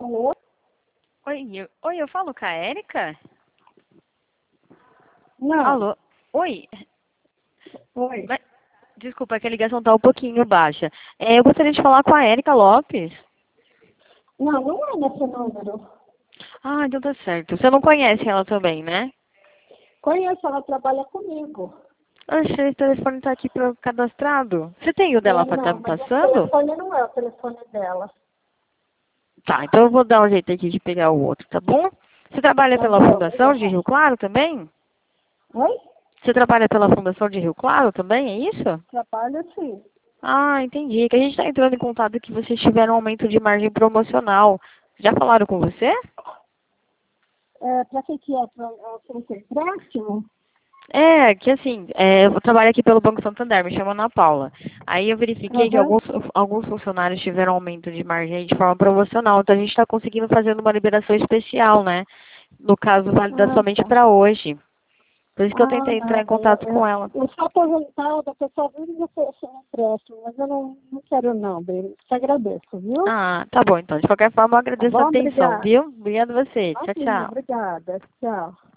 Alô? Oi, eu falo com a Érica? Não. Alô? Oi, Oi. mas- desculpa, é que a ligação tá um pouquinho baixa. Eu gostaria de falar com a Érica Lopes. Não, não é nesse número. Ah, então tá certo. Você não conhece ela também, né? Conheço, ela trabalha comigo. Oxe, esse telefone tá aqui cadastrado. Você tem o dela pra estar Não, me mas o passando? telefone não é o telefone dela. Tá, então eu vou dar um jeito aqui de pegar o outro, tá bom? Você trabalha Tá pela bom, Fundação de obrigada. Rio Claro também? Oi? Você trabalha pela Fundação de Rio Claro também, é isso? Trabalho sim. Ah, entendi. Que a gente está entrando em contato que vocês tiveram um aumento de margem promocional. Já falaram com você? Para que é? Para oferecer empréstimo? Que assim, eu trabalho aqui pelo Banco Santander, me chamo Ana Paula. Aí eu verifiquei que Aham. alguns funcionários tiveram aumento de margem de forma promocional, então a gente está conseguindo fazer uma liberação especial, né? No caso, válida Ah, somente tá. para hoje. Por isso que eu Ah, tentei entrar em nada. contato com ela. Eu sou aposentada, a pessoa vive me oferecendo empréstimo, mas eu não quero não, bem. Te agradeço, viu? Ah, tá bom então. De qualquer forma, eu Tá agradeço a bom? atenção, Obrigada. viu? Obrigada a você. Tchau, Imagina, tchau. obrigada. Tchau.